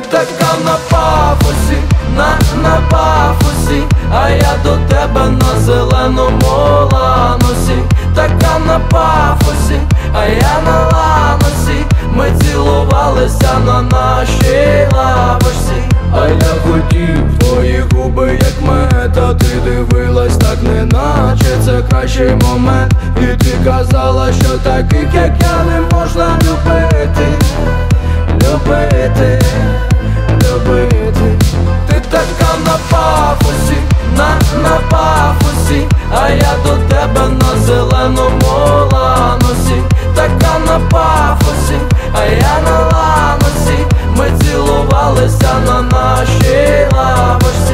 така на пафосі, на пафосі, а я до тебе на зеленому ланосі. Така на пафосі, а я на ланосі. Ми цілувалися на нашій лавочці. А я хотів твої губи, як мета. Ти дивилась так, неначе це кращий момент. І ти казала, що таких, як я, не можна любити. Любити, любити. Ти така на пафосі, на пафосі, а я до тебе на зеленому ланосі. Така на пафосі, а я на ланосі. Ми цілувалися на нашій лавочці.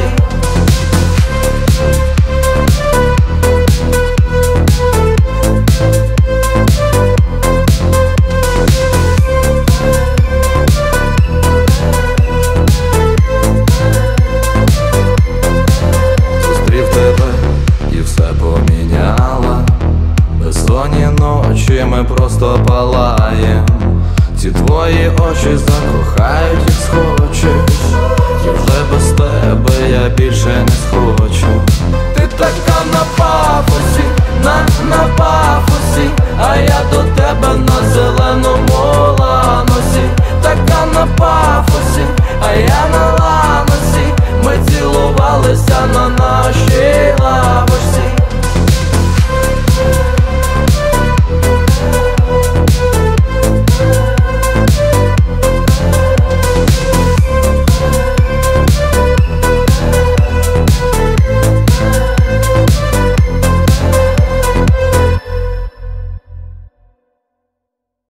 Зустрів тебе і все поміняла. Безсонні ночі ми просто палаєм. Ці твої очі закохають, як схочеш. І вже без тебе я більше не схочу. Ти така на пафосі, на пафосі, а